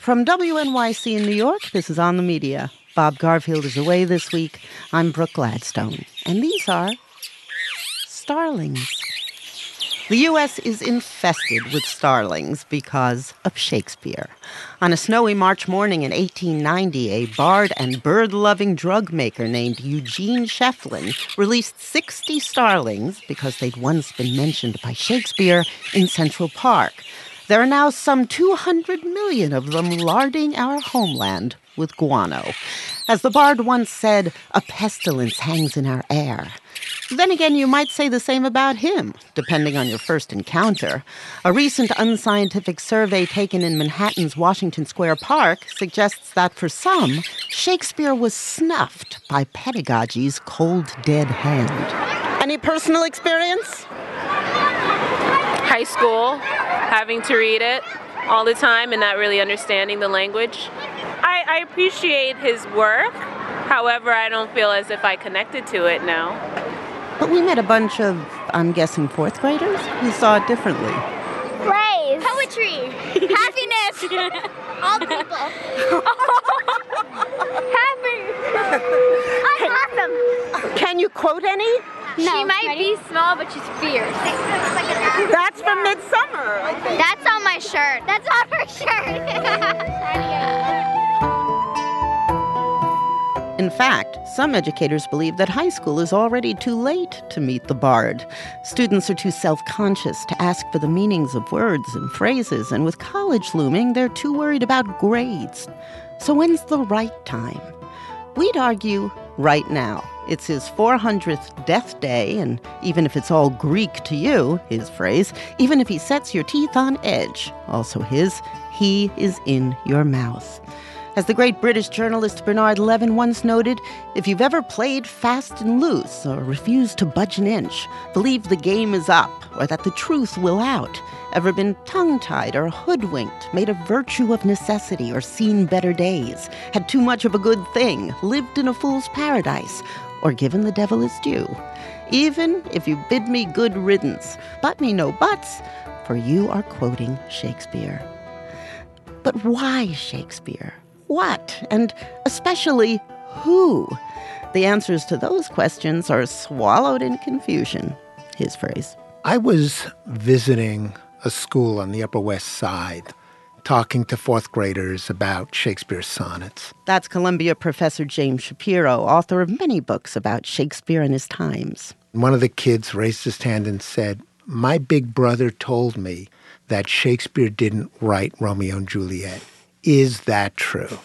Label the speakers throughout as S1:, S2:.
S1: From WNYC in New York, this is On the Media. Bob Garfield is away this week. I'm Brooke Gladstone. And these are starlings. The U.S. is infested with starlings because of Shakespeare. On a snowy March morning in 1890, a bard and bird-loving drug maker named Eugene Shefflin released 60 starlings because they'd once been mentioned by Shakespeare in Central Park. There are now some 200 million of them larding our homeland with guano. As the bard once said, a pestilence hangs in our air. Then again, you might say the same about him, depending on your first encounter. A recent unscientific survey taken in Manhattan's Washington Square Park suggests that for some, Shakespeare was snuffed by pedagogy's cold, dead hand. Any personal experience?
S2: High school, having to read it all the time and not really understanding the language. I appreciate his work. However, I don't feel as if I connected to it now.
S1: But we met a bunch of, I'm guessing, fourth graders who saw it differently.
S3: Praise. Poetry. Happiness. All people. Happy. I'm awesome.
S1: Can you quote any?
S3: No. She might be small, but she's fierce.
S1: That's from Midsummer, I think.
S3: That's on my shirt. That's on her shirt.
S1: In fact, some educators believe that high school is already too late to meet the bard. Students are too self-conscious to ask for the meanings of words and phrases, and with college looming, they're too worried about grades. So when's the right time? We'd argue right now. It's his 400th death day, and even if it's all Greek to you, his phrase, even if he sets your teeth on edge, also his, he is in your mouth. As the great British journalist Bernard Levin once noted, if you've ever played fast and loose or refused to budge an inch, believe the game is up or that the truth will out, ever been tongue-tied or hoodwinked, made a virtue of necessity or seen better days, had too much of a good thing, lived in a fool's paradise, or given the devil his due. Even if you bid me good riddance, but me no buts, for you are quoting Shakespeare. But why Shakespeare? What? And especially who? The answers to those questions are swallowed in confusion. His phrase.
S4: I was visiting a school on the Upper West Side, talking to fourth graders about Shakespeare's sonnets.
S1: That's Columbia professor James Shapiro, author of many books about Shakespeare and his times.
S4: One of the kids raised his hand and said, "My big brother told me that Shakespeare didn't write Romeo and Juliet. Is that true?"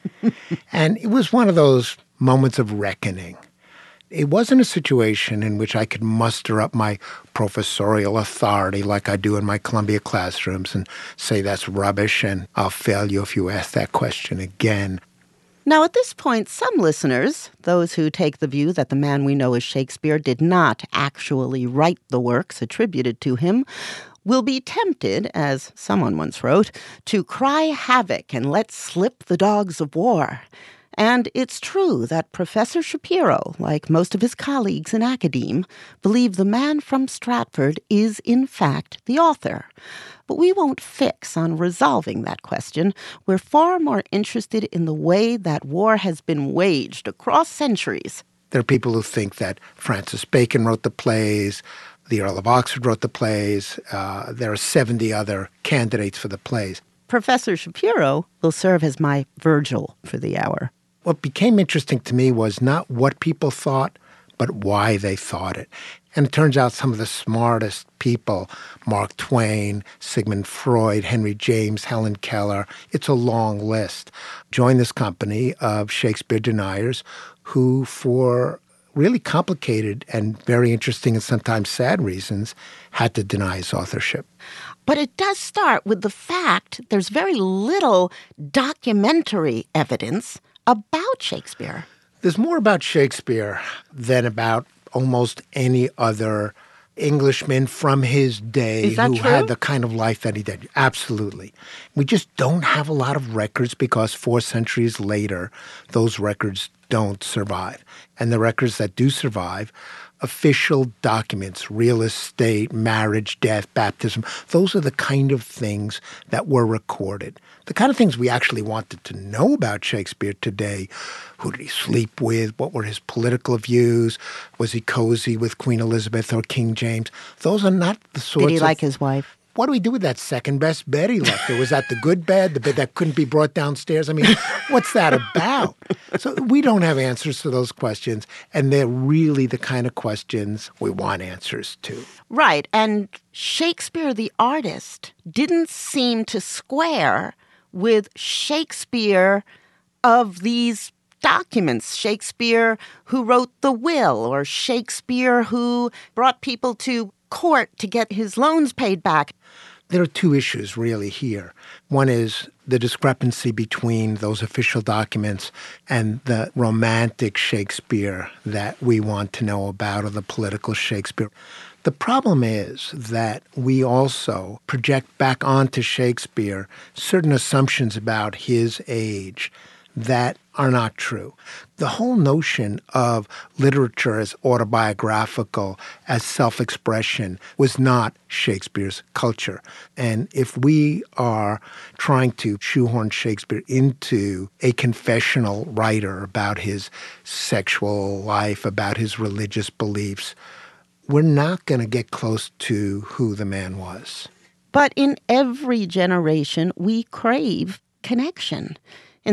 S4: And it was one of those moments of reckoning. It wasn't a situation in which I could muster up my professorial authority like I do in my Columbia classrooms and say that's rubbish and I'll fail you if you ask that question again.
S1: Now, at this point, some listeners, those who take the view that the man we know as Shakespeare did not actually write the works attributed to him, will be tempted, as someone once wrote, to cry havoc and let slip the dogs of war. And it's true that Professor Shapiro, like most of his colleagues in academe, believe the man from Stratford is, in fact, the author. But we won't fix on resolving that question. We're far more interested in the way that war has been waged across centuries.
S4: There are people who think that Francis Bacon wrote the plays, the Earl of Oxford wrote the plays. There are 70 other candidates for the plays.
S1: Professor Shapiro will serve as my Virgil for the hour.
S4: What became interesting to me was not what people thought, but why they thought it. And it turns out some of the smartest people, Mark Twain, Sigmund Freud, Henry James, Helen Keller, it's a long list, joined this company of Shakespeare deniers who, for really complicated and very interesting and sometimes sad reasons, had to deny his authorship.
S1: But it does start with the fact there's very little documentary evidence about Shakespeare.
S4: There's more about Shakespeare than about almost any other Englishman from his day who had the kind of life that he did. Absolutely. We just don't have a lot of records because 4 centuries later, those records don't survive. And the records that do survive official documents, real estate, marriage, death, baptism. Those are the kind of things that were recorded. The kind of things we actually wanted to know about Shakespeare today. Who did he sleep with? What were his political views? Was he cozy with Queen Elizabeth or King James? Those are not the sorts of...
S1: Did he like his wife?
S4: What do we do with that second best bed he left her? Was that the good bed, the bed that couldn't be brought downstairs? I mean, what's that about? So we don't have answers to those questions, and they're really the kind of questions we want answers to.
S1: Right, and Shakespeare the artist didn't seem to square with Shakespeare of these documents. Shakespeare who wrote the will, or Shakespeare who brought people to court to get his loans paid back.
S4: There are two issues really here. One is the discrepancy between those official documents and the romantic Shakespeare that we want to know about, or the political Shakespeare. The problem is that we also project back onto Shakespeare certain assumptions about his age that are not true. The whole notion of literature as autobiographical, as self-expression, was not Shakespeare's culture. And if we are trying to shoehorn Shakespeare into a confessional writer about his sexual life, about his religious beliefs, we're not going to get close to who the man was.
S1: But in every generation, we crave connection. In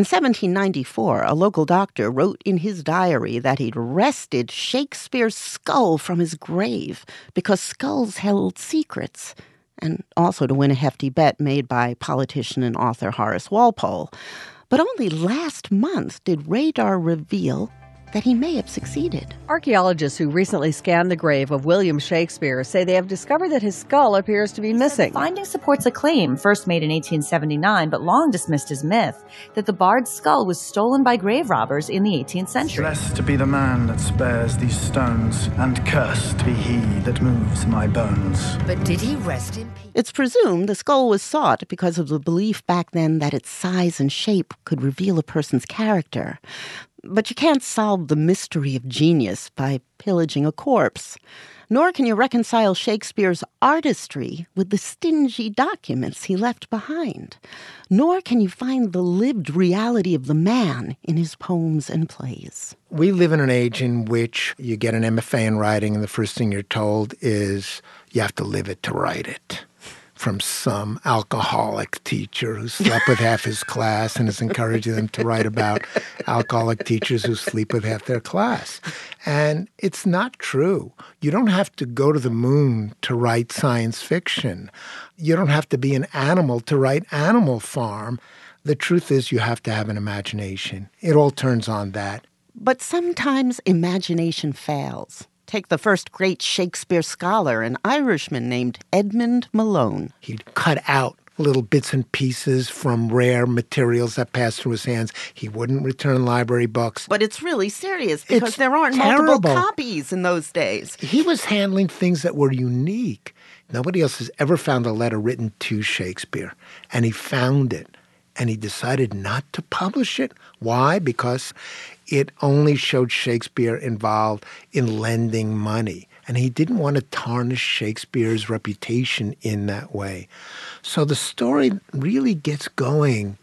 S1: 1794, a local doctor wrote in his diary that he'd wrested Shakespeare's skull from his grave because skulls held secrets, and also to win a hefty bet made by politician and author Horace Walpole. But only last month did radar reveal that he may have succeeded.
S5: Archaeologists who recently scanned the grave of William Shakespeare say they have discovered that his skull appears to be missing.
S6: The finding supports a claim, first made in 1879 but long dismissed as myth, that the bard's skull was stolen by grave robbers in the 18th century.
S7: Blessed to be the man that spares these stones, and cursed be he that moves my bones.
S8: But did he rest in peace?
S1: It's presumed the skull was sought because of the belief back then that its size and shape could reveal a person's character. But you can't solve the mystery of genius by pillaging a corpse. Nor can you reconcile Shakespeare's artistry with the stingy documents he left behind. Nor can you find the lived reality of the man in his poems and plays.
S4: We live in an age in which you get an MFA in writing, and the first thing you're told is you have to live it to write it. From some alcoholic teacher who slept with half his class and is encouraging them to write about alcoholic teachers who sleep with half their class. And it's not true. You don't have to go to the moon to write science fiction. You don't have to be an animal to write Animal Farm. The truth is you have to have an imagination. It all turns on that.
S1: But sometimes imagination fails. Take the first great Shakespeare scholar, an Irishman named Edmund Malone.
S4: He'd cut out little bits and pieces from rare materials that passed through his hands. He wouldn't return library books.
S1: But it's really serious because
S4: It's
S1: there aren't
S4: terrible.
S1: multiple copies in those days.
S4: He was handling things that were unique. Nobody else has ever found a letter written to Shakespeare. And he found it. And he decided not to publish it. Why? Because it only showed Shakespeare involved in lending money. And he didn't want to tarnish Shakespeare's reputation in that way. So the story really gets going,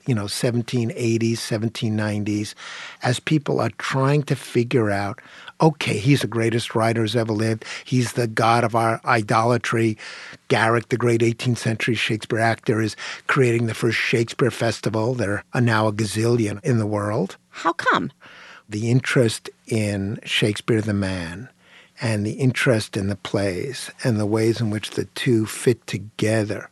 S4: 1780s, 1790s, as people are trying to figure out, okay, he's the greatest writer who's ever lived. He's the god of our idolatry. Garrick, the great 18th century Shakespeare actor, is creating the first Shakespeare festival. There are now a gazillion in the world.
S1: How come?
S4: The interest in Shakespeare the man and the interest in the plays and the ways in which the two fit together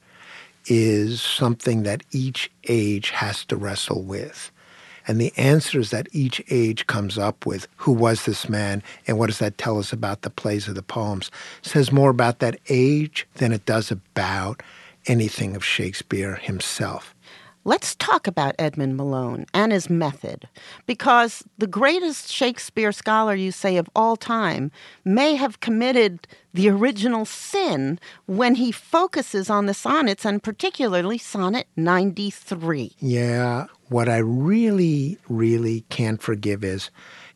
S4: is something that each age has to wrestle with. And the answers that each age comes up with, who was this man and what does that tell us about the plays or the poems, says more about that age than it does about anything of Shakespeare himself.
S1: Let's talk about Edmund Malone and his method, because the greatest Shakespeare scholar, you say, of all time may have committed the original sin when he focuses on the sonnets, and particularly Sonnet 93.
S4: Yeah, what I really, really can't forgive is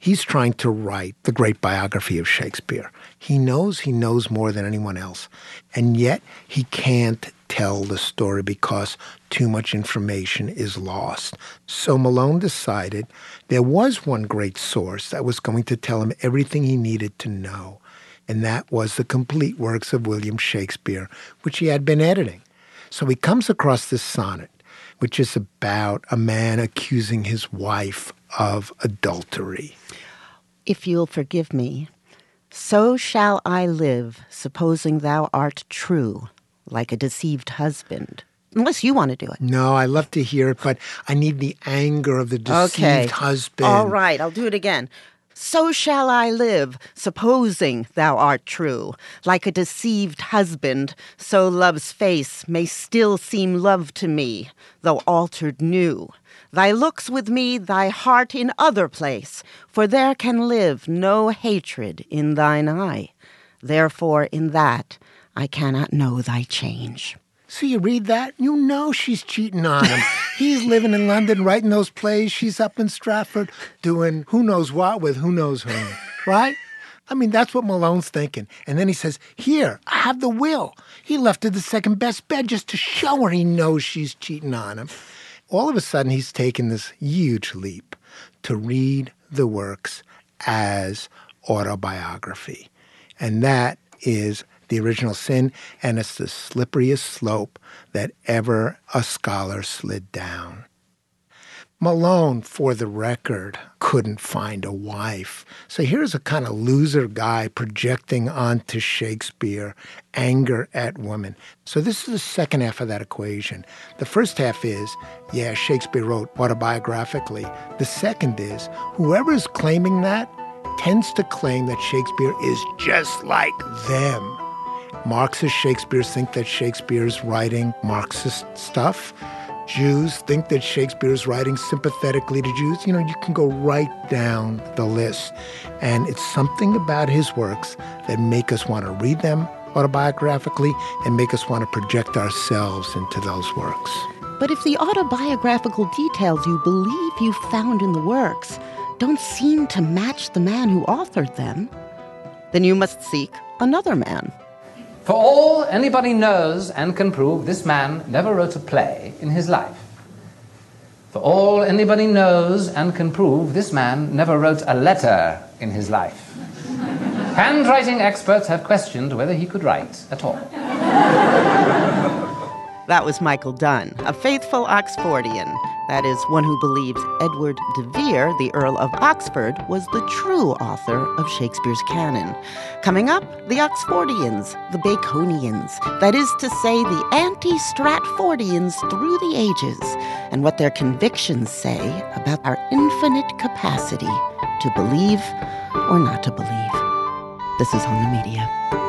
S4: He's trying to write the great biography of Shakespeare. He knows more than anyone else, and yet he can't tell the story because too much information is lost. So Malone decided there was one great source that was going to tell him everything he needed to know, and that was the complete works of William Shakespeare, which he had been editing. So he comes across this sonnet, which is about a man accusing his wife of adultery.
S1: If you'll forgive me, so shall I live, supposing thou art true, like a deceived husband. Unless you want to do it.
S4: No, I love to hear it, but I need the anger of the deceived husband.
S1: All right, I'll do it again. So shall I live, supposing thou art true, like a deceived husband, so love's face may still seem love to me, though altered new. Thy looks with me, thy heart in other place, for there can live no hatred in thine eye. Therefore in that I cannot know thy change.
S4: So you read that, you know she's cheating on him. He's living in London writing those plays. She's up in Stratford doing who knows what with who knows whom, right? I mean, that's what Malone's thinking. And then he says, here, I have the will. He left her the second best bed just to show her he knows she's cheating on him. All of a sudden, he's taken this huge leap to read the works as autobiography. And that is the original sin, and it's the slipperiest slope that ever a scholar slid down. Malone, for the record, couldn't find a wife. So here's a kind of loser guy projecting onto Shakespeare anger at women. So this is the second half of that equation. The first half is, yeah, Shakespeare wrote autobiographically. The second is, whoever is claiming that tends to claim that Shakespeare is just like them. Marxist Shakespeareans think that Shakespeare's writing Marxist stuff. Jews think that Shakespeare's writing sympathetically to Jews. You know, you can go right down the list. And it's something about his works that make us want to read them autobiographically and make us want to project ourselves into those works.
S1: But if the autobiographical details you believe you found in the works don't seem to match the man who authored them, then you must seek another man.
S8: For all anybody knows and can prove, this man never wrote a play in his life. For all anybody knows and can prove, this man never wrote a letter in his life. Handwriting experts have questioned whether he could write at all.
S1: That was Michael Dunn, a faithful Oxfordian. That is, one who believes Edward de Vere, the Earl of Oxford, was the true author of Shakespeare's canon. Coming up, the Oxfordians, the Baconians, that is to say, the anti-Stratfordians through the ages, and what their convictions say about our infinite capacity to believe or not to believe. This is On the Media.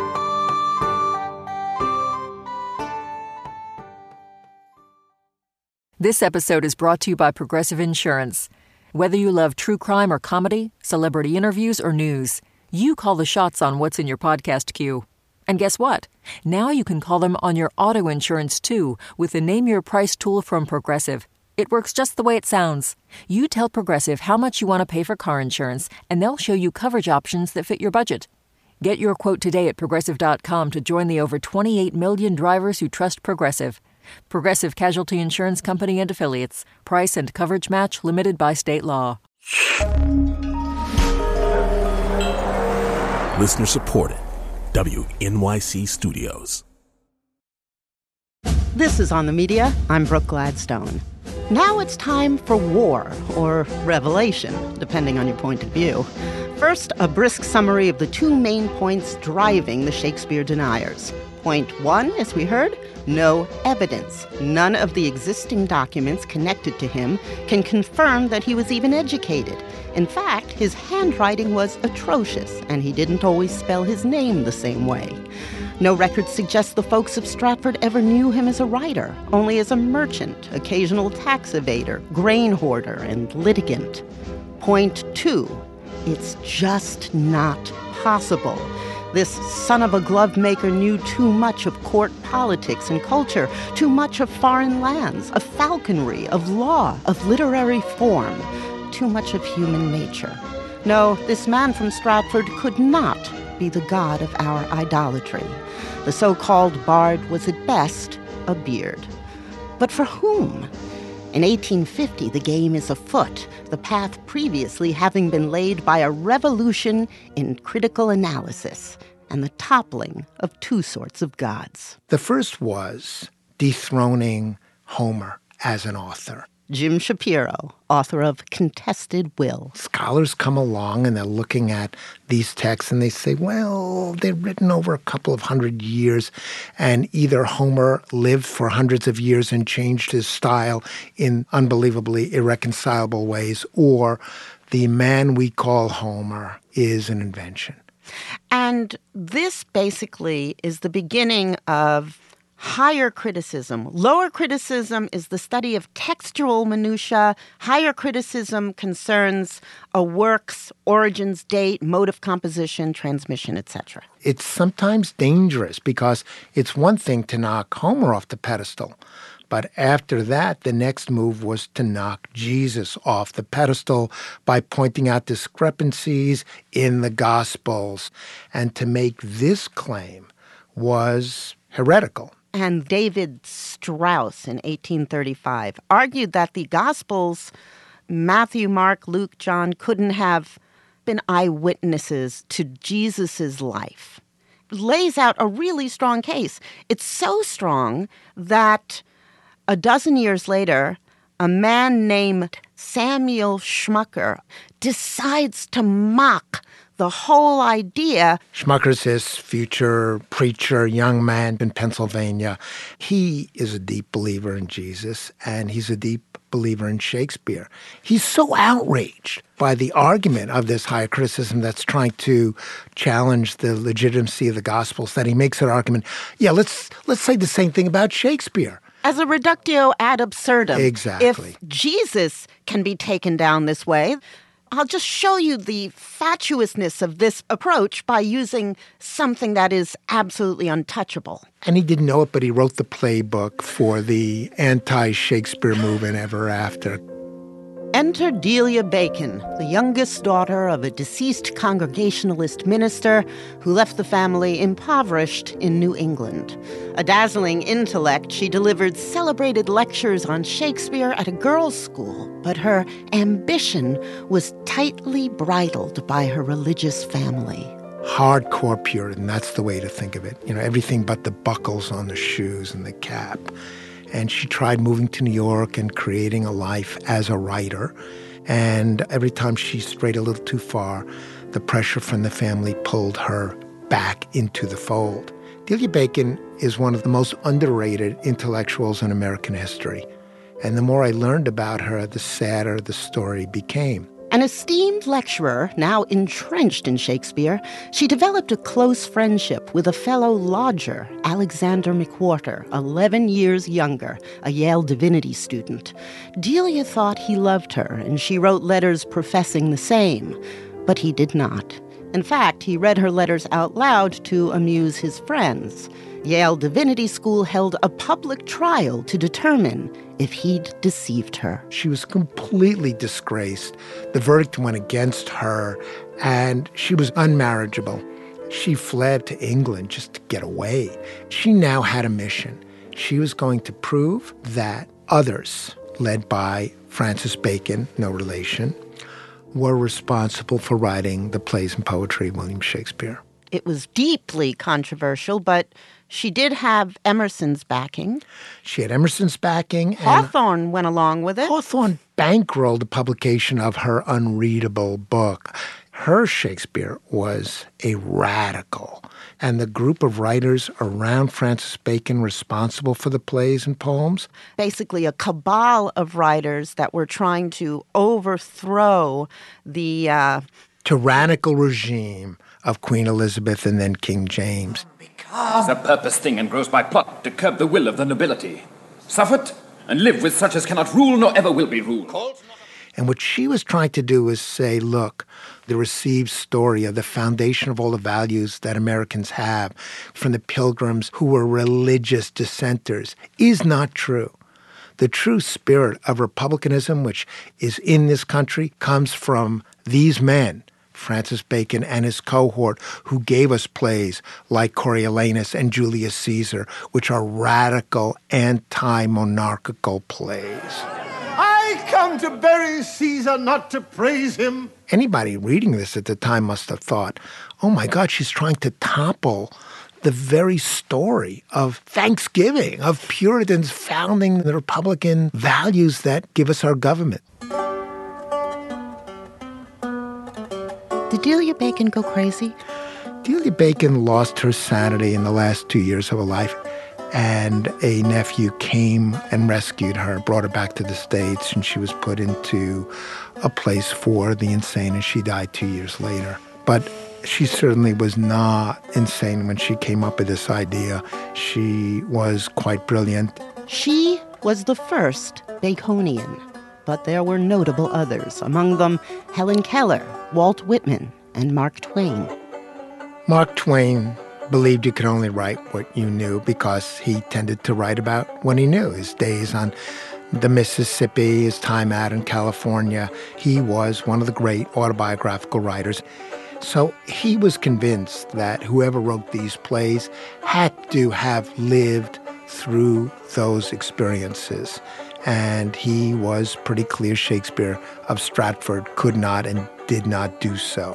S9: This episode is brought to you by Progressive Insurance. Whether you love true crime or comedy, celebrity interviews or news, you call the shots on what's in your podcast queue. And guess what? Now you can call them on your auto insurance too with the Name Your Price tool from Progressive. It works just the way it sounds. You tell Progressive how much you want to pay for car insurance, and they'll show you coverage options that fit your budget. Get your quote today at Progressive.com to join the over 28 million drivers who trust Progressive. Progressive Casualty Insurance Company and Affiliates. Price and coverage match limited by state law.
S10: Listener supported. WNYC Studios.
S1: This is On the Media. I'm Brooke Gladstone. Now it's time for war, or revelation, depending on your point of view. First, a brisk summary of the two main points driving the Shakespeare deniers. Point one, as we heard, no evidence. None of the existing documents connected to him can confirm that he was even educated. In fact, his handwriting was atrocious, and he didn't always spell his name the same way. No records suggest the folks of Stratford ever knew him as a writer, only as a merchant, occasional tax evader, grain hoarder, and litigant. Point two, it's just not possible. This son of a glove maker knew too much of court politics and culture, too much of foreign lands, of falconry, of law, of literary form, too much of human nature. No, this man from Stratford could not be the god of our idolatry. The so-called bard was at best a beard. But for whom? In 1850, the game is afoot, the path previously having been laid by a revolution in critical analysis and the toppling of two sorts of gods.
S4: The first was dethroning Homer as an author.
S1: Jim Shapiro, author of Contested Will.
S4: Scholars come along and they're looking at these texts and they say, well, they're written over a couple of 100 years, and either Homer lived for hundreds of years and changed his style in unbelievably irreconcilable ways, or the man we call Homer is an invention.
S1: And this basically is the beginning of higher criticism. Lower criticism is the study of textual minutiae. Higher criticism concerns a work's origins, date, mode of composition, transmission, etc.
S4: It's sometimes dangerous because it's one thing to knock Homer off the pedestal. But after that, the next move was to knock Jesus off the pedestal by pointing out discrepancies in the Gospels. And to make this claim was heretical.
S1: And David Strauss in 1835 argued that the Gospels, Matthew, Mark, Luke, John, couldn't have been eyewitnesses to Jesus' life. It lays out a really strong case. It's so strong that a dozen years later, a man named Samuel Schmucker decides to mock the whole idea.
S4: Schmucker's this future preacher, young man in Pennsylvania. He is a deep believer in Jesus, and he's a deep believer in Shakespeare. He's so outraged by the argument of this higher criticism that's trying to challenge the legitimacy of the Gospels that he makes an argument, let's say the same thing about Shakespeare.
S1: As a reductio ad absurdum.
S4: Exactly.
S1: If Jesus can be taken down this way, I'll just show you the fatuousness of this approach by using something that is absolutely untouchable.
S4: And he didn't know it, but he wrote the playbook for the anti-Shakespeare movement ever after.
S1: Enter Delia Bacon, the youngest daughter of a deceased Congregationalist minister who left the family impoverished in New England. A dazzling intellect, she delivered celebrated lectures on Shakespeare at a girls' school, but her ambition was tightly bridled by her religious family.
S4: Hardcore Puritan, that's the way to think of it. Everything but the buckles on the shoes and the cap. And she tried moving to New York and creating a life as a writer. And every time she strayed a little too far, the pressure from the family pulled her back into the fold. Delia Bacon is one of the most underrated intellectuals in American history. And the more I learned about her, the sadder the story became.
S1: An esteemed lecturer, now entrenched in Shakespeare, she developed a close friendship with a fellow lodger, Alexander McWhorter, 11 years younger, a Yale divinity student. Delia thought he loved her, and she wrote letters professing the same, but he did not. In fact, he read her letters out loud to amuse his friends. Yale Divinity School held a public trial to determine if he'd deceived her.
S4: She was completely disgraced. The verdict went against her, and she was unmarriageable. She fled to England just to get away. She now had a mission. She was going to prove that others, led by Francis Bacon, no relation, were responsible for writing the plays and poetry of William Shakespeare.
S1: It was deeply controversial, but she did have Emerson's backing.
S4: She had Emerson's backing.
S1: Hawthorne went along with it.
S4: Hawthorne bankrolled the publication of her unreadable book. Her Shakespeare was a radical. And the group of writers around Francis Bacon responsible for the plays and poems?
S1: Basically a cabal of writers that were trying to overthrow the
S4: tyrannical regime of Queen Elizabeth and then King James.
S11: Is a purpose thing and grows by plot to curb the will of the nobility. Suffer it and live with such as cannot rule nor ever will be ruled.
S4: And what she was trying to do was say, look, the received story of the foundation of all the values that Americans have from the Pilgrims who were religious dissenters is not true. The true spirit of republicanism, which is in this country, comes from these men Francis Bacon and his cohort, who gave us plays like Coriolanus and Julius Caesar, which are radical anti-monarchical plays.
S12: I come to bury Caesar, not to praise him.
S4: Anybody reading this at the time must have thought, oh my God, she's trying to topple the very story of Thanksgiving, of Puritans founding the Republican values that give us our government.
S1: Did Delia Bacon go crazy?
S4: Delia Bacon lost her sanity in the last 2 years of her life, and a nephew came and rescued her, brought her back to the States, and she was put into a place for the insane, and she died 2 years later. But she certainly was not insane when she came up with this idea. She was quite brilliant.
S1: She was the first Baconian, but there were notable others, among them Helen Keller, Walt Whitman, and Mark Twain.
S4: Mark Twain believed you could only write what you knew because he tended to write about what he knew, his days on the Mississippi, his time out in California. He was one of the great autobiographical writers. So he was convinced that whoever wrote these plays had to have lived through those experiences. And he was pretty clear Shakespeare of Stratford could not and did not do so.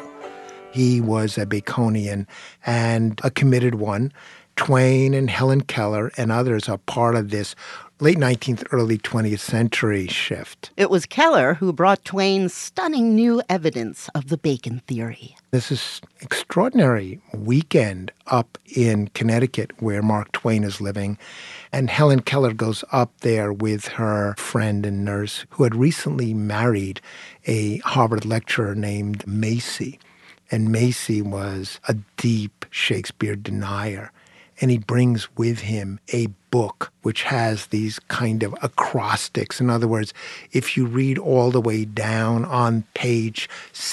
S4: He was a Baconian and a committed one. Twain and Helen Keller and others are part of this late 19th, early 20th century shift.
S1: It was Keller who brought Twain's stunning new evidence of the Bacon theory.
S4: This is extraordinary weekend up in Connecticut where Mark Twain is living. And Helen Keller goes up there with her friend and nurse who had recently married a Harvard lecturer named Macy. And Macy was a deep Shakespeare denier. And he brings with him a book which has these kind of acrostics. In other words, if you read all the way down on page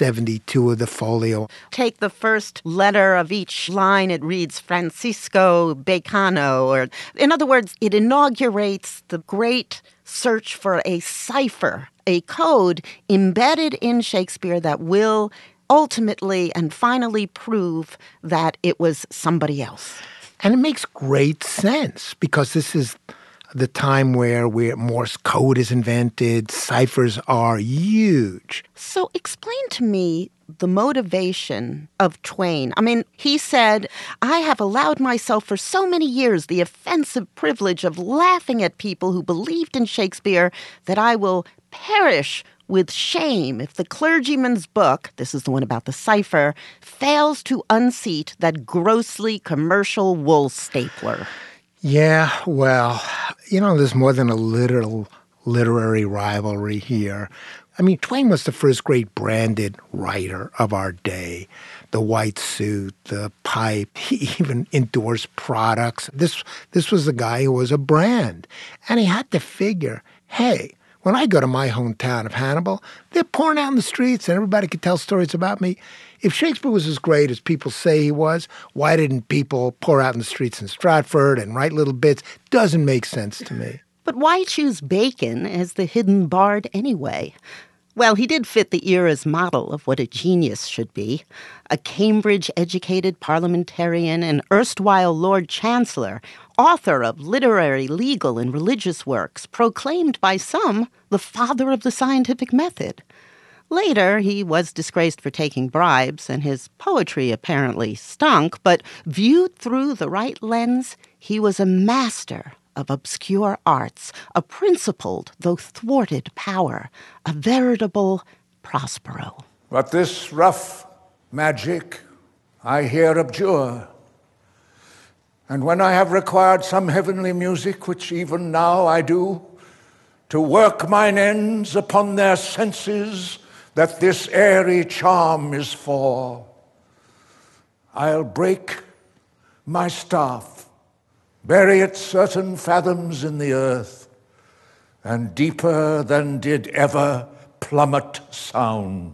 S4: 72 of the folio,
S1: take the first letter of each line, it reads Francisco Bacano. Or, in other words, it inaugurates the great search for a cipher, a code embedded in Shakespeare that will ultimately and finally prove that it was somebody else.
S4: And it makes great sense because this is the time where Morse code is invented, ciphers are huge.
S1: So explain to me the motivation of Twain. I mean, he said, I have allowed myself for so many years the offensive privilege of laughing at people who believed in Shakespeare that I will perish with shame if the clergyman's book, this is the one about the cipher, fails to unseat that grossly commercial wool stapler.
S4: Yeah, well, there's more than a literal literary rivalry here. I mean, Twain was the first great branded writer of our day. The white suit, the pipe, he even endorsed products. This was the guy who was a brand. And he had to figure, hey, when I go to my hometown of Hannibal, they're pouring out in the streets and everybody could tell stories about me. If Shakespeare was as great as people say he was, why didn't people pour out in the streets in Stratford and write little bits? Doesn't make sense to me.
S1: But why choose Bacon as the hidden bard anyway? Well, he did fit the era's model of what a genius should be. A Cambridge-educated parliamentarian and erstwhile Lord Chancellor, author of literary, legal, and religious works, proclaimed by some the father of the scientific method. Later, he was disgraced for taking bribes, and his poetry apparently stunk, but viewed through the right lens, he was a master of obscure arts, a principled though thwarted power, a veritable Prospero.
S13: But this rough magic I here abjure, and when I have required some heavenly music, which even now I do, to work mine ends upon their senses that this airy charm is for, I'll break my staff, bury it certain fathoms in the earth, and deeper than did ever plummet sound.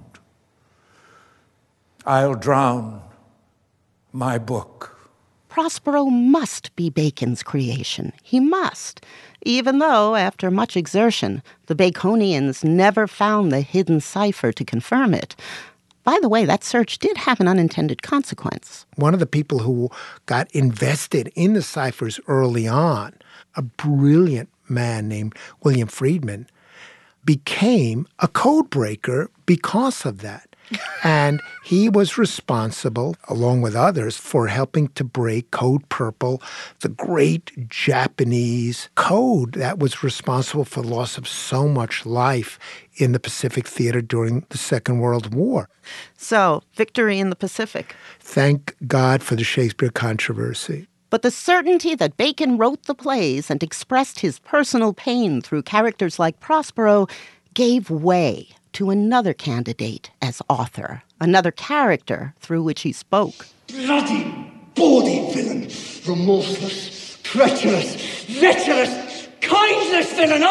S13: I'll drown my book.
S1: Prospero must be Bacon's creation. He must, even though, after much exertion, the Baconians never found the hidden cipher to confirm it. By the way, that search did have an unintended consequence.
S4: One of the people who got invested in the ciphers early on, a brilliant man named William Friedman, became a code breaker because of that. And he was responsible, along with others, for helping to break Code Purple, the great Japanese code that was responsible for the loss of so much life in the Pacific Theater during the Second World War.
S1: So, victory in the Pacific.
S4: Thank God for the Shakespeare controversy.
S1: But the certainty that Bacon wrote the plays and expressed his personal pain through characters like Prospero gave way to another candidate as author, another character through which he spoke.
S12: Bloody, bawdy villain, remorseless, treacherous, lecherous, kindless villain,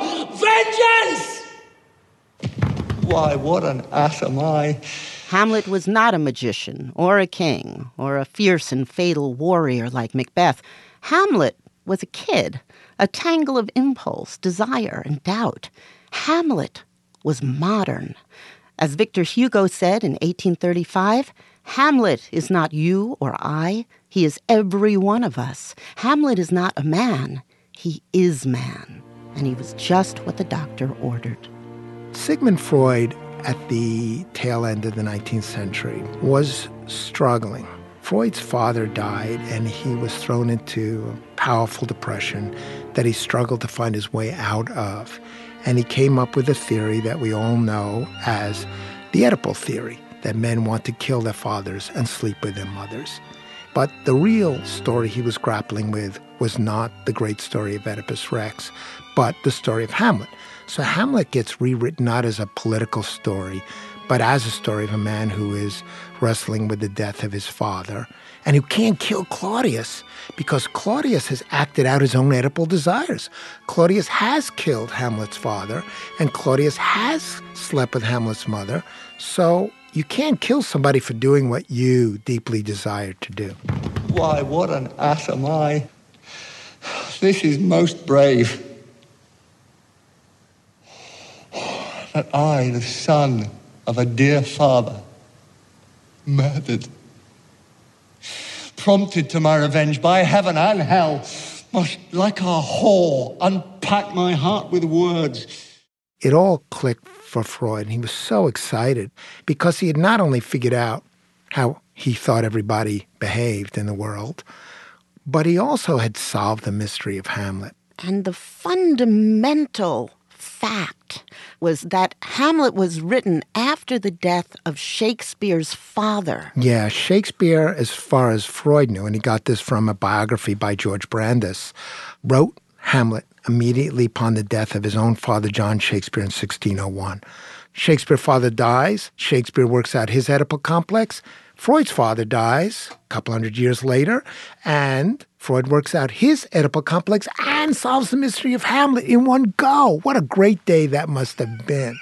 S12: oh, vengeance!
S14: Why, what an ass am I?
S1: Hamlet was not a magician or a king or a fierce and fatal warrior like Macbeth. Hamlet was a kid, a tangle of impulse, desire, and doubt. Hamlet was modern. As Victor Hugo said in 1835, Hamlet is not you or I. He is every one of us. Hamlet is not a man. He is man. And he was just what the doctor ordered.
S4: Sigmund Freud, at the tail end of the 19th century, was struggling. Freud's father died, and he was thrown into a powerful depression that he struggled to find his way out of. And he came up with a theory that we all know as the Oedipal theory, that men want to kill their fathers and sleep with their mothers. But the real story he was grappling with was not the great story of Oedipus Rex, but the story of Hamlet. So Hamlet gets rewritten not as a political story, but as a story of a man who is wrestling with the death of his father and who can't kill Claudius because Claudius has acted out his own Oedipal desires. Claudius has killed Hamlet's father, and Claudius has slept with Hamlet's mother. So you can't kill somebody for doing what you deeply desire to do.
S14: Why, what an ass am I? This is most brave. That I, the son of a dear father, murdered, prompted to my revenge by heaven and hell, must, like a whore, unpack my heart with words.
S4: It all clicked for Freud, and he was so excited because he had not only figured out how he thought everybody behaved in the world, but he also had solved the mystery of Hamlet.
S1: And the fundamental fact was that Hamlet was written after the death of Shakespeare's father.
S4: Yeah, Shakespeare, as far as Freud knew, and he got this from a biography by George Brandes, wrote Hamlet immediately upon the death of his own father, John Shakespeare, in 1601. Shakespeare's father dies. Shakespeare works out his Oedipal complex. Freud's father dies a couple hundred years later, and Freud works out his Oedipal complex and solves the mystery of Hamlet in one go. What a great day that must have been.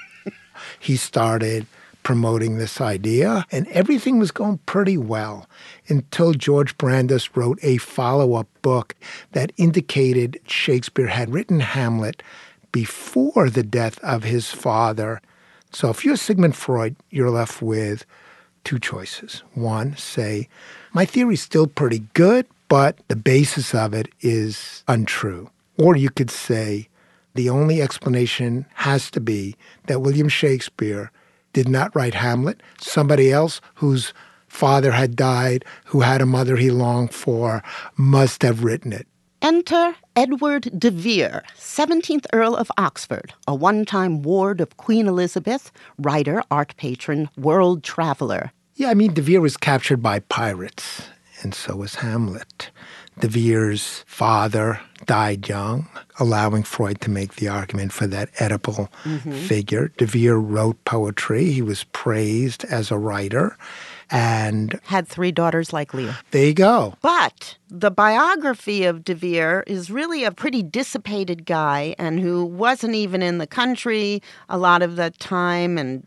S4: He started promoting this idea, and everything was going pretty well until George Brandes wrote a follow-up book that indicated Shakespeare had written Hamlet before the death of his father. So if you're Sigmund Freud, you're left with two choices. One, say, my theory's still pretty good, but the basis of it is untrue. Or you could say, the only explanation has to be that William Shakespeare did not write Hamlet. Somebody else whose father had died, who had a mother he longed for, must have written it.
S1: Enter Edward de Vere, 17th Earl of Oxford, a one-time ward of Queen Elizabeth, writer, art patron, world traveler.
S4: Yeah, I mean, de Vere was captured by pirates, and so was Hamlet. De Vere's father died young, allowing Freud to make the argument for that Oedipal figure. De Vere wrote poetry. He was praised as a writer and
S1: had 3 daughters like Lear.
S4: There you go.
S1: But the biography of de Vere is really a pretty dissipated guy and who wasn't even in the country a lot of the time. And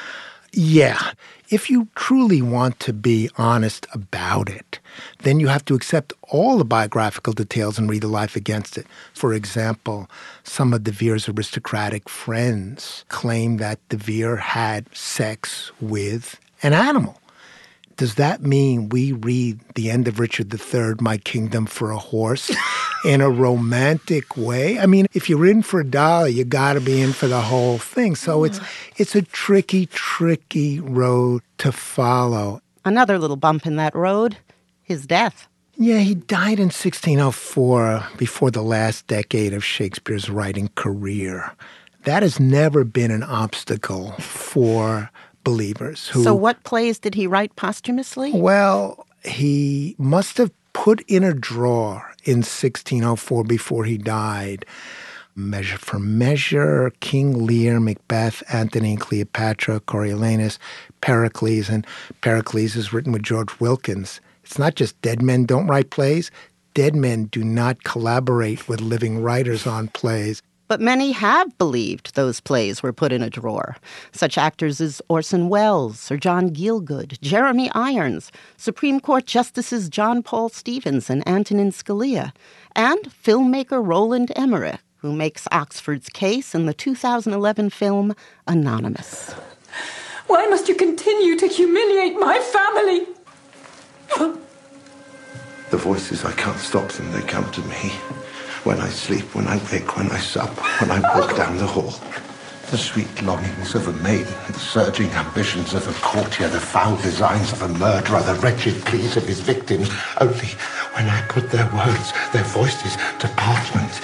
S4: yeah, if you truly want to be honest about it, then you have to accept all the biographical details and read the life against it. For example, some of de Vere's aristocratic friends claim that de Vere had sex with an animal. Does that mean we read the end of Richard III, My Kingdom for a Horse, in a romantic way? I mean, if you're in for a dollar, you got to be in for the whole thing. So it's a tricky, tricky road to follow.
S1: Another little bump in that road, his death.
S4: Yeah, he died in 1604, before the last decade of Shakespeare's writing career. That has never been an obstacle for believers.
S1: So what plays did he write posthumously?
S4: Well, he must have put in a drawer in 1604 before he died. Measure for Measure, King Lear, Macbeth, Antony and Cleopatra, Coriolanus, Pericles, and Pericles is written with George Wilkins. It's not just dead men don't write plays. Dead men do not collaborate with living writers on plays.
S1: But many have believed those plays were put in a drawer. Such actors as Orson Welles, Sir John Gielgud, Jeremy Irons, Supreme Court Justices John Paul Stevens and Antonin Scalia, and filmmaker Roland Emmerich, who makes Oxford's case in the 2011 film Anonymous.
S15: Why must you continue to humiliate my family?
S12: The voices, I can't stop them. They come to me. When I sleep, when I wake, when I sup, when I walk down the hall. The sweet longings of a maiden, the surging ambitions of a courtier, the foul designs of a murderer, the wretched pleas of his victims. Only when I put their words, their voices to parchment,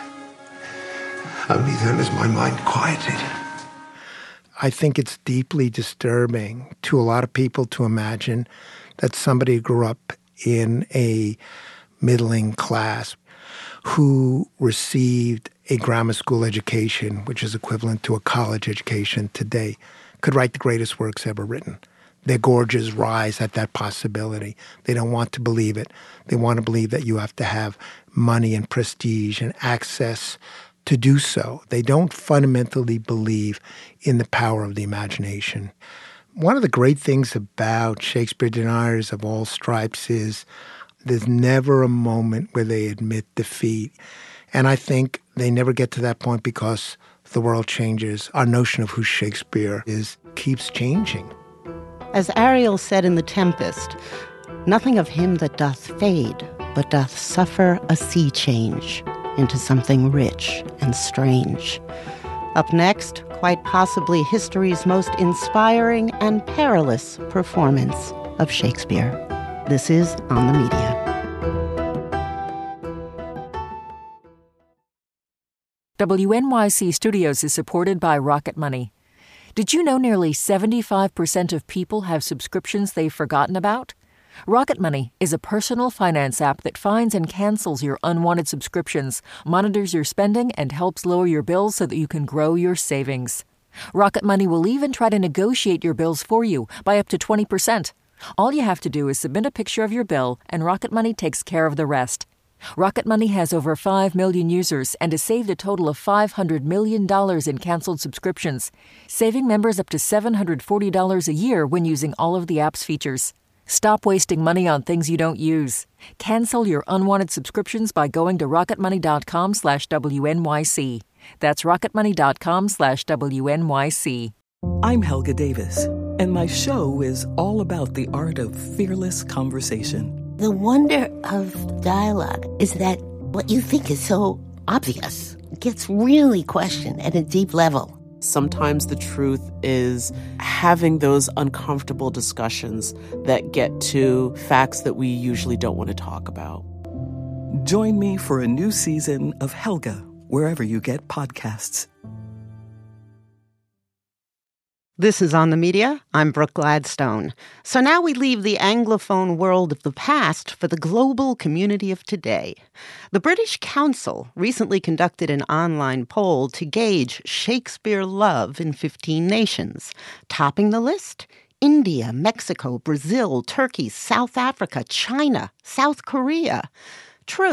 S12: only then is my mind quieted.
S4: I think it's deeply disturbing to a lot of people to imagine that somebody grew up in a middling class who received a grammar school education, which is equivalent to a college education today, could write the greatest works ever written. Their gorges rise at that possibility. They don't want to believe it. They want to believe that you have to have money and prestige and access to do so. They don't fundamentally believe in the power of the imagination. One of the great things about Shakespeare deniers of all stripes is there's never a moment where they admit defeat. And I think they never get to that point because the world changes. Our notion of who Shakespeare is keeps changing.
S1: As Ariel said in The Tempest, nothing of him that doth fade, but doth suffer a sea change into something rich and strange. Up next, quite possibly history's most inspiring and perilous performance of Shakespeare. This is On the Media.
S9: WNYC Studios is supported by Rocket Money. Did you know nearly 75% of people have subscriptions they've forgotten about? Rocket Money is a personal finance app that finds and cancels your unwanted subscriptions, monitors your spending, and helps lower your bills so that you can grow your savings. Rocket Money will even try to negotiate your bills for you by up to 20%. All you have to do is submit a picture of your bill, and Rocket Money takes care of the rest. Rocket Money has over 5 million users and has saved a total of $500 million in canceled subscriptions, saving members up to $740 a year when using all of the app's features. Stop wasting money on things you don't use. Cancel your unwanted subscriptions by going to rocketmoney.com/WNYC. That's rocketmoney.com/WNYC.
S16: I'm Helga Davis, and my show is all about the art of fearless conversation.
S17: The wonder of dialogue is that what you think is so obvious gets really questioned at a deep level.
S18: Sometimes the truth is having those uncomfortable discussions that get to facts that we usually don't want to talk about.
S16: Join me for a new season of Helga, wherever you get podcasts.
S1: This is On the Media. I'm Brooke Gladstone. So now we leave the Anglophone world of the past for the global community of today. The British Council recently conducted an online poll to gauge Shakespeare love in 15 nations. Topping the list, India, Mexico, Brazil, Turkey, South Africa, China, South Korea. True,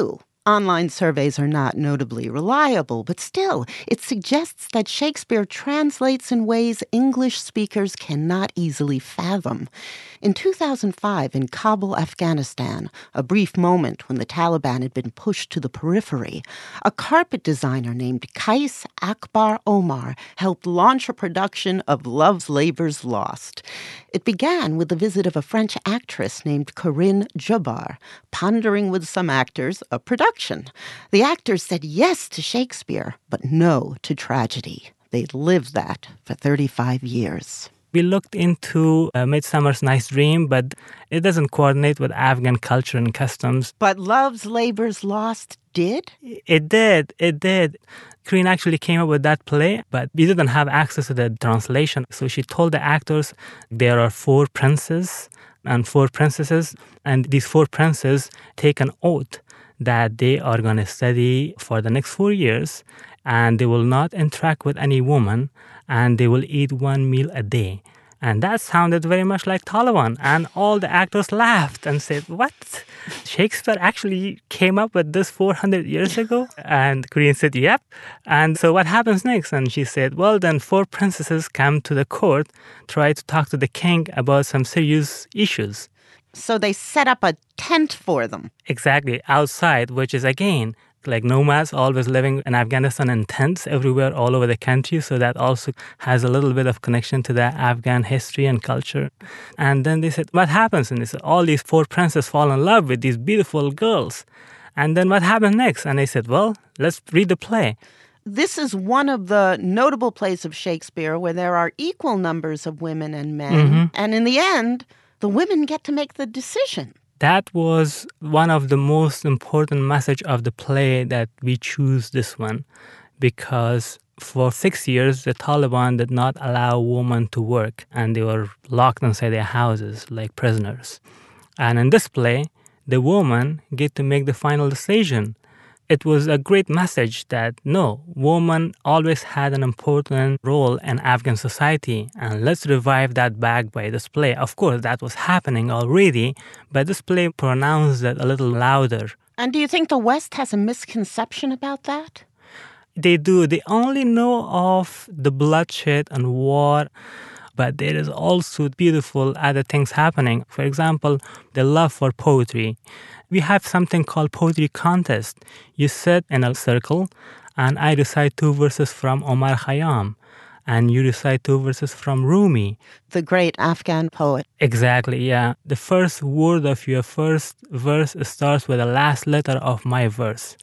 S1: Online surveys are not notably reliable, but still, it suggests that Shakespeare translates in ways English speakers cannot easily fathom. In 2005, in Kabul, Afghanistan, a brief moment when the Taliban had been pushed to the periphery, a carpet designer named Qais Akbar Omar helped launch a production of Love's Labour's Lost. It began with the visit of a French actress named Corinne Jabbar, pondering with some actors a production. The actors said yes to Shakespeare, but no to tragedy. They'd lived that for 35 years.
S19: We looked into Midsummer's Night's Dream, but it doesn't coordinate with Afghan culture and customs.
S1: But Love's Labour's Lost did?
S19: It did. Corinne actually came up with that play, but we didn't have access to the translation. So she told the actors there are 4 princes and 4 princesses, and these 4 princes take an oath that they are going to study for the next 4 years, and they will not interact with any woman, and they will eat 1 meal a day. And that sounded very much like Taliban. And all the actors laughed and said, what? Shakespeare actually came up with this 400 years ago? And Corinne said, yep. And so what happens next? And she said, well, then 4 princesses come to the court, try to talk to the king about some serious issues.
S1: So they set up a tent for them.
S19: Exactly, outside, which is, again, like nomads always living in Afghanistan in tents everywhere all over the country. So that also has a little bit of connection to the Afghan history and culture. And then they said, what happens? And they said, all these 4 princes fall in love with these beautiful girls. And then what happened next? And they said, well, let's read the play.
S1: This is one of the notable plays of Shakespeare where there are equal numbers of women and men. Mm-hmm. And in the end, the women get to make the decision.
S19: That was one of the most important message of the play, that we choose this one, because for 6 years, the Taliban did not allow women to work, and they were locked inside their houses like prisoners. And in this play, the women get to make the final decision. It was a great message that, no, women always had an important role in Afghan society, and let's revive that back by this play. Of course, that was happening already, but this play pronounced it a little louder.
S1: And do you think the West has a misconception about that?
S19: They do. They only know of the bloodshed and war, but there is also beautiful other things happening. For example, the love for poetry. We have something called poetry contest. You sit in a circle, and I recite 2 verses from Omar Khayyam, and you recite 2 verses from Rumi.
S1: The great Afghan poet.
S19: Exactly, yeah. The first word of your first verse starts with the last letter of my verse.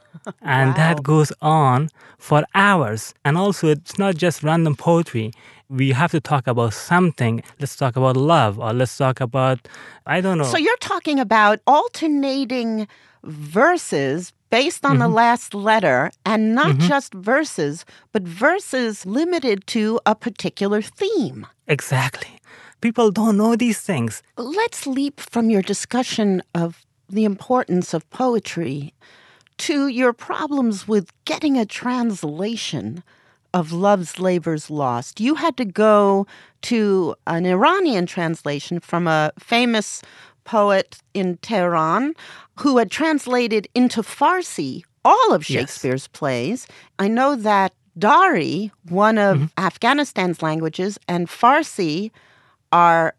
S19: And that goes on for hours. And also, it's not just random poetry. We have to talk about something. Let's talk about love, or let's talk about, I don't know.
S1: So you're talking about alternating verses based on the last letter, and not just verses, but verses limited to a particular theme.
S19: Exactly. People don't know these things.
S1: Let's leap from your discussion of the importance of poetry to your problems with getting a translation of Love's Labour's Lost. You had to go to an Iranian translation from a famous poet in Tehran who had translated into Farsi all of Shakespeare's plays. I know that Dari, one of Afghanistan's languages, and Farsi are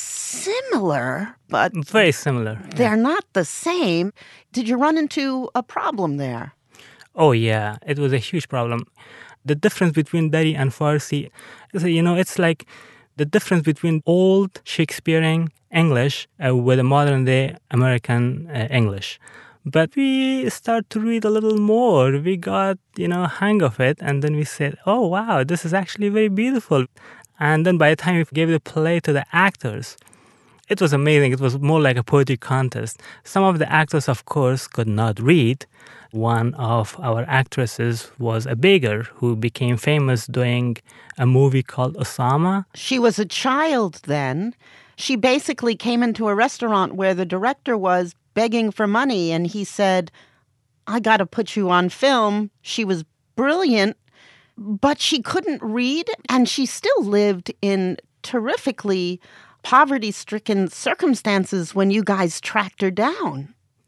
S1: similar, but
S19: very similar.
S1: They're not the same. Did you run into a problem there?
S19: Oh, yeah. It was a huge problem. The difference between Dari and Farsi, it's like the difference between old Shakespearean English with a modern-day American English. But we start to read a little more. We got, hang of it, and then we said, oh, wow, this is actually very beautiful. And then by the time we gave the play to the actors, it was amazing. It was more like a poetry contest. Some of the actors, of course, could not read. One of our actresses was a beggar who became famous doing a movie called Osama.
S1: She was a child then. She basically came into a restaurant where the director was begging for money, and he said, I got to put you on film. She was brilliant, but she couldn't read, and she still lived in terrifically poverty-stricken circumstances when you guys tracked her down.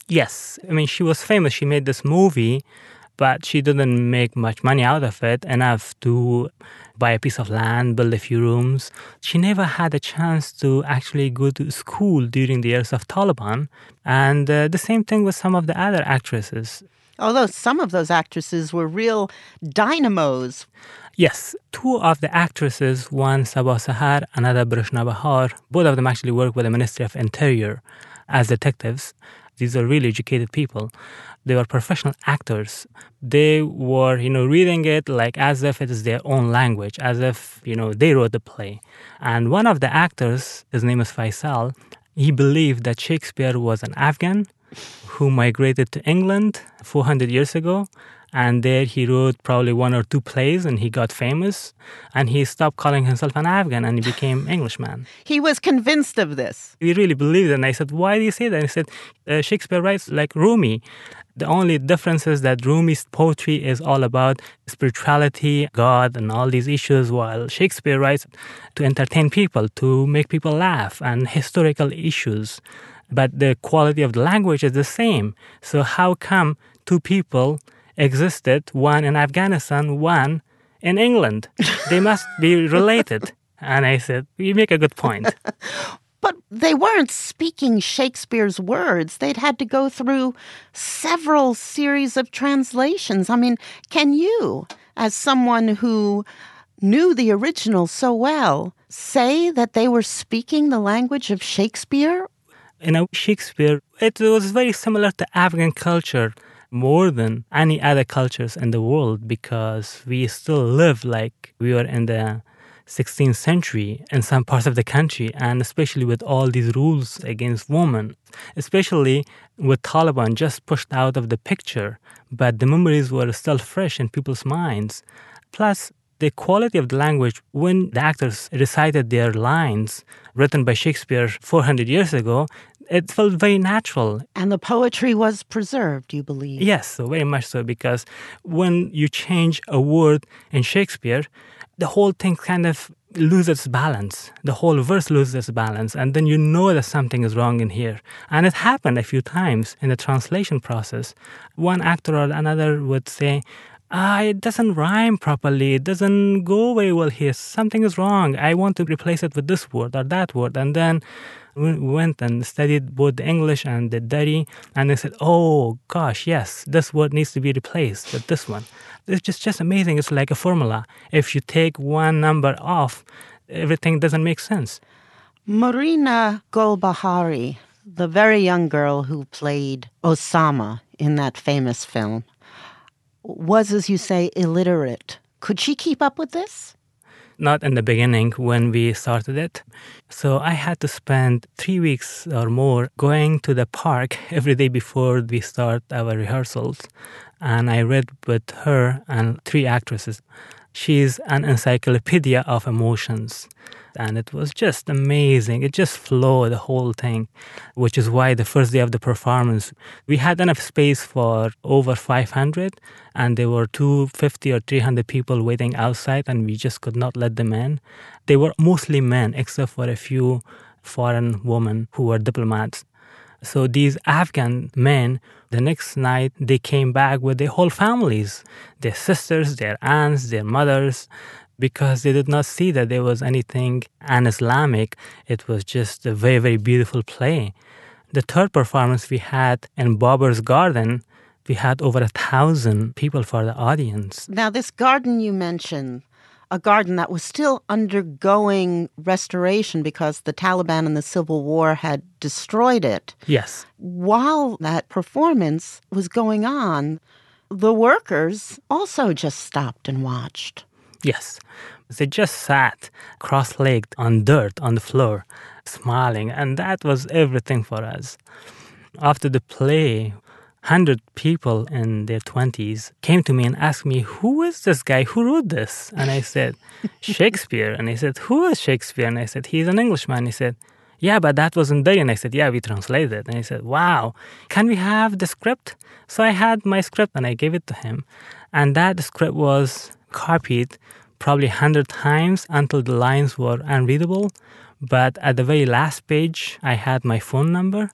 S19: Yes. I mean, she was famous. She made this movie, but she didn't make much money out of it, enough to buy a piece of land, build a few rooms. She never had a chance to actually go to school during the years of Taliban. And the same thing with some of the other actresses.
S1: Although some of those actresses were real dynamos.
S19: Yes, two of the actresses, one Sabah Sahar, another Brishna Bahar, both of them actually work with the Ministry of Interior as detectives. These are really educated people. They were professional actors. They were, reading it like as if it is their own language, as if, they wrote the play. And one of the actors, his name is Faisal, he believed that Shakespeare was an Afghan who migrated to England 400 years ago. And there he wrote probably one or two plays and he got famous. And he stopped calling himself an Afghan and he became Englishman.
S1: He was convinced of this.
S19: He really believed it. And I said, why do you say that? And he said, Shakespeare writes like Rumi. The only difference is that Rumi's poetry is all about spirituality, God, and all these issues, while Shakespeare writes to entertain people, to make people laugh, and historical issues. But the quality of the language is the same. So how come two people existed, one in Afghanistan, one in England? They must be related. And I said, you make a good point.
S1: But they weren't speaking Shakespeare's words. They'd had to go through several series of translations. I mean, can you, as someone who knew the original so well, say that they were speaking the language of Shakespeare?
S19: Shakespeare, it was very similar to Afghan culture more than any other cultures in the world, because we still live like we were in the 16th century in some parts of the country, and especially with all these rules against women, especially with Taliban just pushed out of the picture, but the memories were still fresh in people's minds. Plus, the quality of the language, when the actors recited their lines written by Shakespeare 400 years ago, it felt very natural.
S1: And the poetry was preserved, you believe?
S19: Yes, so very much so, because when you change a word in Shakespeare, the whole thing kind of loses its balance. The whole verse loses its balance, and then you know that something is wrong in here. And it happened a few times in the translation process. One actor or another would say, it doesn't rhyme properly, it doesn't go very well here, something is wrong, I want to replace it with this word or that word. And then we went and studied both the English and the Dari, and they said, oh gosh, yes, this word needs to be replaced with this one. It's just amazing. It's like a formula. If you take one number off, everything doesn't make sense.
S1: Marina Golbahari, the very young girl who played Osama in that famous film, was, as you say, illiterate. Could she keep up with this?
S19: Not in the beginning when we started it. So I had to spend 3 weeks or more going to the park every day before we start our rehearsals. And I read with her and 3 actresses. She's an encyclopedia of emotions. And it was just amazing. It just flowed, the whole thing, which is why the first day of the performance, we had enough space for over 500, and there were 250 or 300 people waiting outside, and we just could not let them in. They were mostly men, except for a few foreign women who were diplomats. So these Afghan men, the next night, they came back with their whole families, their sisters, their aunts, their mothers, because they did not see that there was anything un-Islamic. It was just a very, very beautiful play. The third performance we had in Babur's Garden, we had over 1,000 people for the audience.
S1: Now, this garden you mentioned, a garden that was still undergoing restoration because the Taliban and the Civil War had destroyed it.
S19: Yes.
S1: While that performance was going on, the workers also just stopped and watched.
S19: Yes. They just sat cross-legged on dirt on the floor, smiling, and that was everything for us. After the play, 100 people in their 20s came to me and asked me, who is this guy? Who wrote this? And I said, Shakespeare. And he said, who is Shakespeare? And I said, he's an Englishman. He said, yeah, but that wasn't there. And I said, yeah, we translated it. And he said, wow, can we have the script? So I had my script and I gave it to him. And that script was copied probably 100 times until the lines were unreadable. But at the very last page, I had my phone number.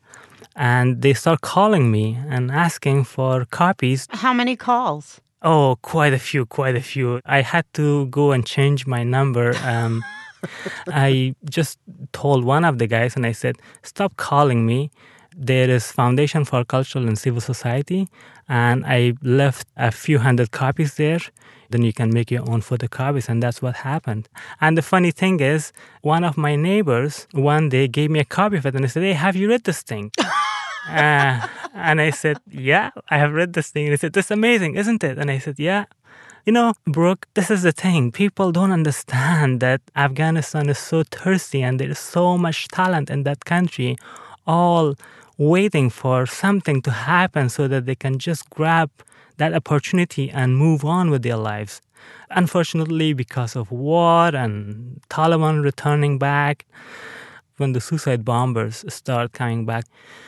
S19: And they start calling me and asking for copies.
S1: How many calls?
S19: Oh, quite a few. I had to go and change my number. I just told one of the guys and I said, stop calling me. There is Foundation for Cultural and Civil Society, and I left a few hundred copies there. Then you can make your own photocopies, and that's what happened. And the funny thing is, one of my neighbors one day gave me a copy of it, and I said, hey, have you read this thing? And I said, yeah, I have read this thing. And he said, that's amazing, isn't it? And I said, yeah. You know, Brooke, this is the thing. People don't understand that Afghanistan is so thirsty and there is so much talent in that country, all waiting for something to happen so that they can just grab that opportunity and move on with their lives. Unfortunately, because of war and Taliban returning back, when the suicide bombers start coming back,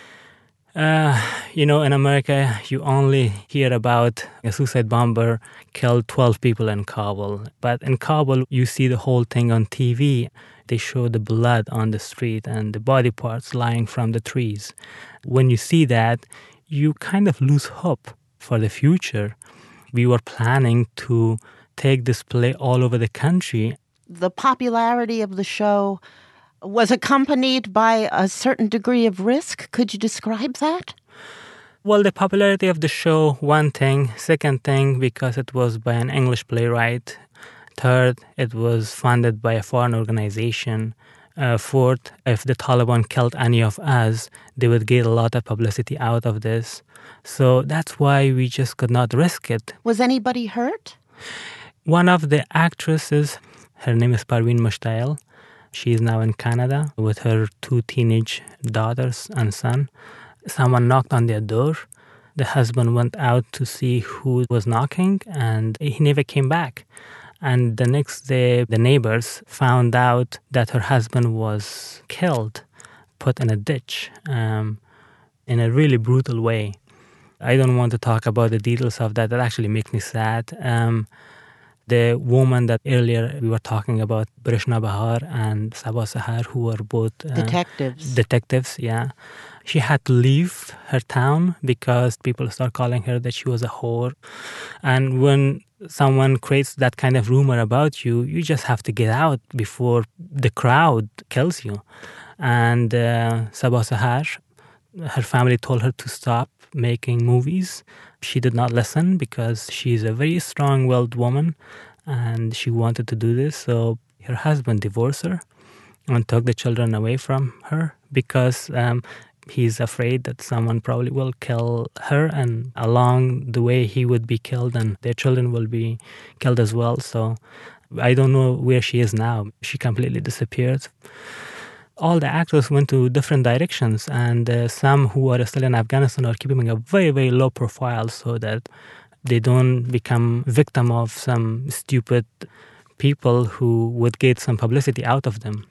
S19: in America, you only hear about a suicide bomber killed 12 people in Kabul. But in Kabul, you see the whole thing on TV. They show the blood on the street and the body parts lying from the trees. When you see that, you kind of lose hope for the future. We were planning to take this play all over the country.
S1: The popularity of the show was accompanied by a certain degree of risk. Could you describe that?
S19: Well, the popularity of the show, one thing. Second thing, because it was by an English playwright. Third, it was funded by a foreign organization. Fourth, if the Taliban killed any of us, they would get a lot of publicity out of this. So that's why we just could not risk it.
S1: Was anybody hurt?
S19: One of the actresses, her name is Parveen Mushtail. She is now in Canada with her 2 teenage daughters and son. Someone knocked on their door. The husband went out to see who was knocking, and he never came back. And the next day, the neighbors found out that her husband was killed, put in a ditch, in a really brutal way. I don't want to talk about the details of that. That actually makes me sad. The woman that earlier we were talking about, Brishna Bahar and Sabah Sahar, who were both detectives, yeah. She had to leave her town because people start calling her that she was a whore. And when someone creates that kind of rumor about you, you just have to get out before the crowd kills you. And Sabah Sahar, her family told her to stop making movies. She did not listen because she's a very strong-willed woman and she wanted to do this. So her husband divorced her and took the children away from her because he's afraid that someone probably will kill her, and along the way he would be killed and their children will be killed as well. So I don't know where she is now. She completely disappeared. All the actors went to different directions, and some who are still in Afghanistan are keeping a very, very low profile so that they don't become victim of some stupid people who would get some publicity out of them.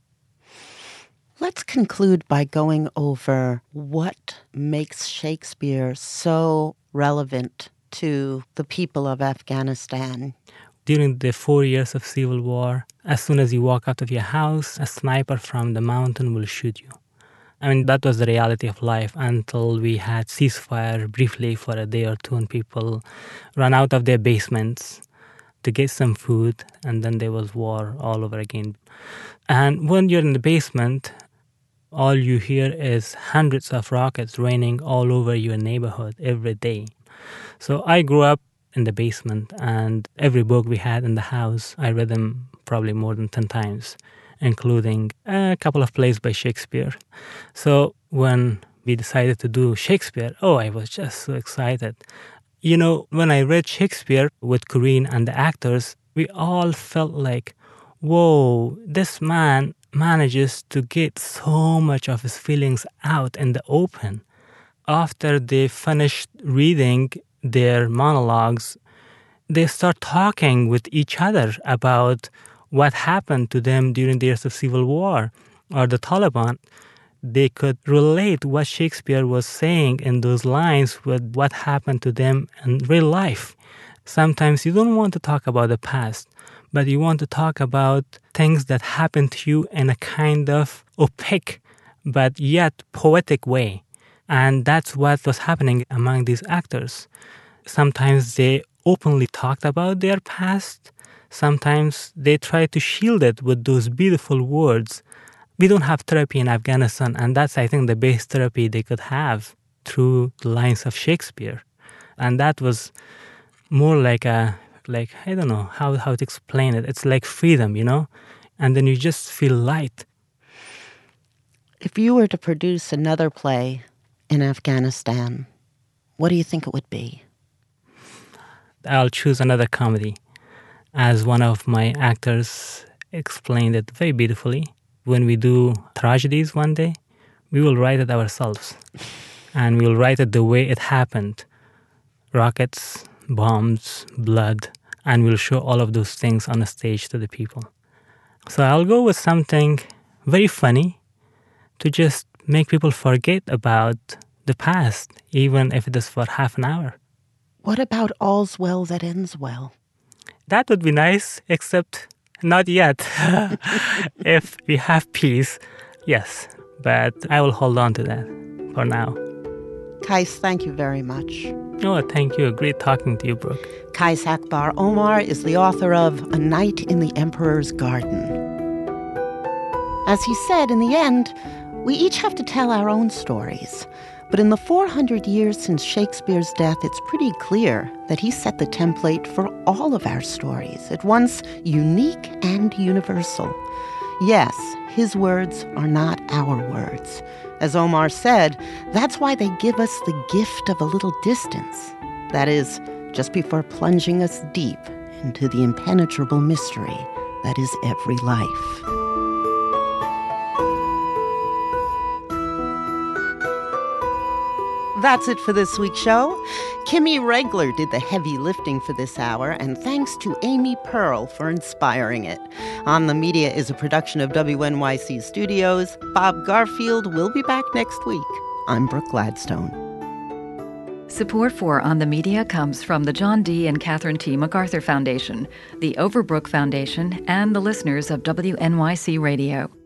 S1: Let's conclude by going over what makes Shakespeare so relevant to the people of Afghanistan.
S19: During the 4 years of civil war, as soon as you walk out of your house, a sniper from the mountain will shoot you. I mean, that was the reality of life until we had ceasefire briefly for a day or two and people ran out of their basements to get some food, and then there was war all over again. And when you're in the basement, all you hear is hundreds of rockets raining all over your neighborhood every day. So I grew up in the basement, and every book we had in the house, I read them probably more than 10 times, including a couple of plays by Shakespeare. So when we decided to do Shakespeare, I was just so excited. You know, when I read Shakespeare with Corinne and the actors, we all felt like, whoa, this man manages to get so much of his feelings out in the open. After they finished reading their monologues, they start talking with each other about what happened to them during the years of civil war or the Taliban. They could relate what Shakespeare was saying in those lines with what happened to them in real life. Sometimes you don't want to talk about the past, but you want to talk about things that happened to you in a kind of opaque but yet poetic way. And that's what was happening among these actors. Sometimes they openly talked about their past. Sometimes they tried to shield it with those beautiful words. We don't have therapy in Afghanistan, and that's, I think, the best therapy they could have through the lines of Shakespeare. And that was more like I don't know how to explain it. It's like freedom, and then you just feel light.
S1: If you were to produce another play in Afghanistan, what do you think it would be?
S19: I'll choose another comedy. As one of my actors explained it very beautifully, when we do tragedies one day, we will write it ourselves. And we will write it the way it happened. Rockets, bombs, blood, and we'll show all of those things on the stage to the people. So I'll go with something very funny to just make people forget about the past, even if it is for half an hour.
S1: What about All's Well That Ends Well?
S19: That would be nice, except not yet. If we have peace, yes. But I will hold on to that for now.
S1: Qais, thank you very much.
S19: Oh, thank you. Great talking to you, Brooke.
S1: Qais Akbar Omar is the author of A Night in the Emperor's Garden. As he said, in the end, we each have to tell our own stories. But in the 400 years since Shakespeare's death, it's pretty clear that he set the template for all of our stories, at once unique and universal. Yes, his words are not our words. As Omar said, that's why they give us the gift of a little distance. That is, just before plunging us deep into the impenetrable mystery that is every life. That's it for this week's show. Kimmy Regler did the heavy lifting for this hour, and thanks to Amy Pearl for inspiring it. On the Media is a production of WNYC Studios. Bob Garfield will be back next week. I'm Brooke Gladstone.
S20: Support for On the Media comes from the John D. and Catherine T. MacArthur Foundation, the Overbrook Foundation, and the listeners of WNYC Radio.